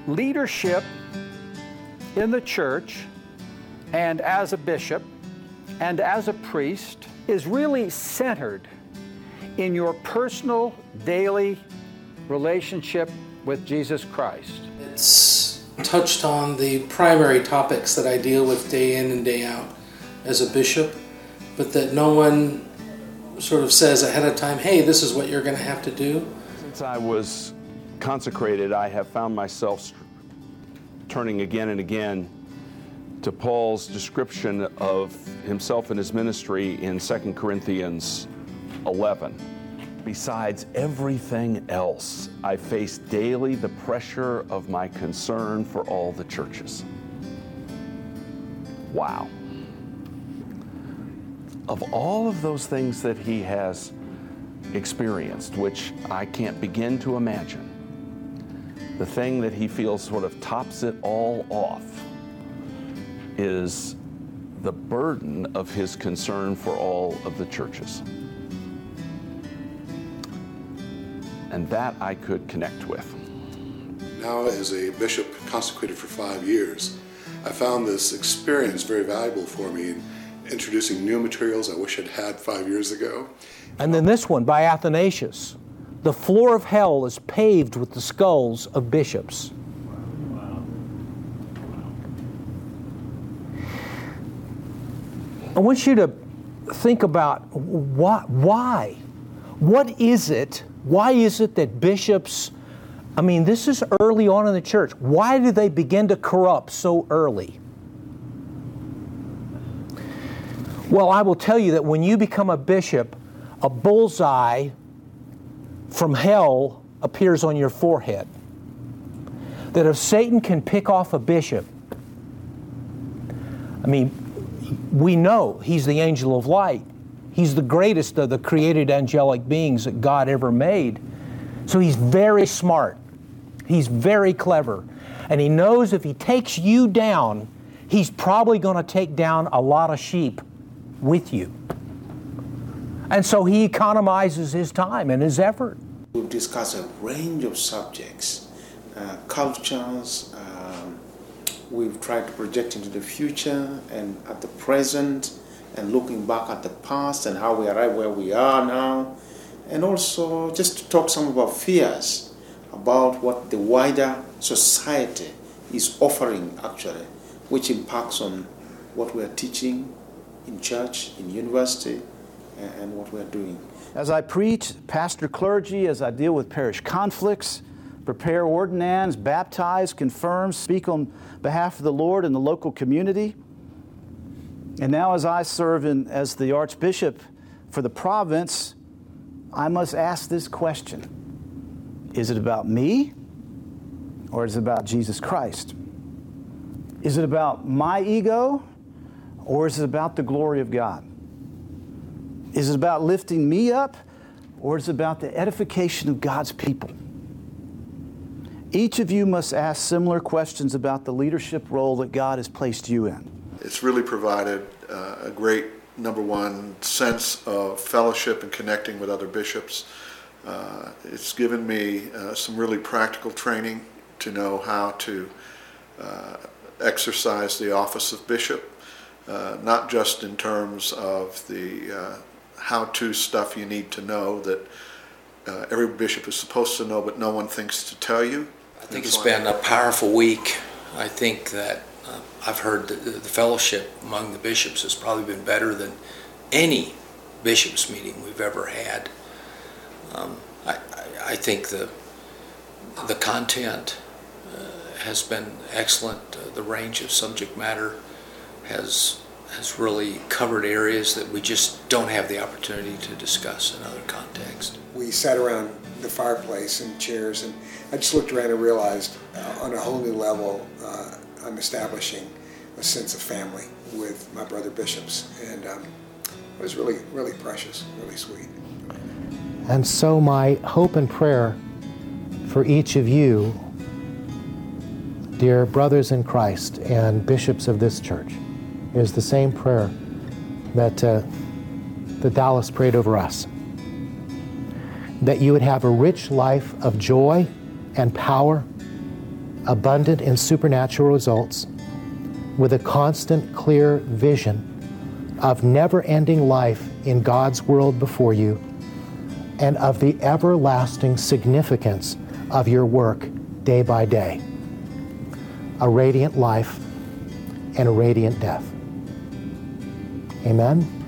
leadership in the church and as a bishop and as a priest is really centered in your personal daily relationship with Jesus Christ. It's touched on the primary topics that I deal with day in and day out as a bishop, but that no one sort of says ahead of time, hey, this is what you're going to have to do. Since I was consecrated, I have found myself turning again and again to Paul's description of himself and his ministry in 2 Corinthians 11. Besides everything else, I face daily the pressure of my concern for all the churches. Wow. Of all of those things that he has experienced, which I can't begin to imagine, the thing that he feels sort of tops it all off is the burden of his concern for all of the churches. And that I could connect with. Now, as a bishop consecrated for 5 years, I found this experience very valuable for me in introducing new materials I wish I'd had 5 years ago. And then this one by Athanasius. The floor of hell is paved with the skulls of bishops. I want you to think about why? What is it? Why is it that bishops, this is early on in the church. Why do they begin to corrupt so early? Well, I will tell you that when you become a bishop, a bullseye from hell appears on your forehead. That if Satan can pick off a bishop, we know he's the angel of light. He's the greatest of the created angelic beings that God ever made. So he's very smart. He's very clever. And he knows if he takes you down, he's probably going to take down a lot of sheep with you. And so he economizes his time and his effort. We've discussed a range of subjects, cultures. We've tried to project into the future and at the present, and looking back at the past and how we arrived where we are now. And also just to talk some about fears, about what the wider society is offering actually, which impacts on what we are teaching in church, in university, and what we are doing. As I preach, pastor clergy, as I deal with parish conflicts, prepare ordinands, baptize, confirm, speak on behalf of the Lord and the local community. And now as I serve as the Archbishop for the province, I must ask this question. Is it about me or is it about Jesus Christ? Is it about my ego or is it about the glory of God? Is it about lifting me up or is it about the edification of God's people? Each of you must ask similar questions about the leadership role that God has placed you in. It's really provided a great, number one, sense of fellowship and connecting with other bishops. It's given me some really practical training to know how to exercise the office of bishop, not just in terms of the how-to stuff you need to know that every bishop is supposed to know, but no one thinks to tell you. I think it's been a powerful week. I think that I've heard that the fellowship among the bishops has probably been better than any bishops' meeting we've ever had. I think the content has been excellent. The range of subject matter has really covered areas that we just don't have the opportunity to discuss in other contexts. We sat around the fireplace and chairs, and I just looked around and realized on a whole new level I'm establishing a sense of family with my brother bishops, and it was really, really precious, really sweet. And so my hope and prayer for each of you, dear brothers in Christ and bishops of this church, is the same prayer that Dallas prayed over us. That you would have a rich life of joy and power abundant in supernatural results, with a constant, clear vision of never-ending life in God's world before you, and of the everlasting significance of your work day by day. A radiant life and a radiant death. Amen.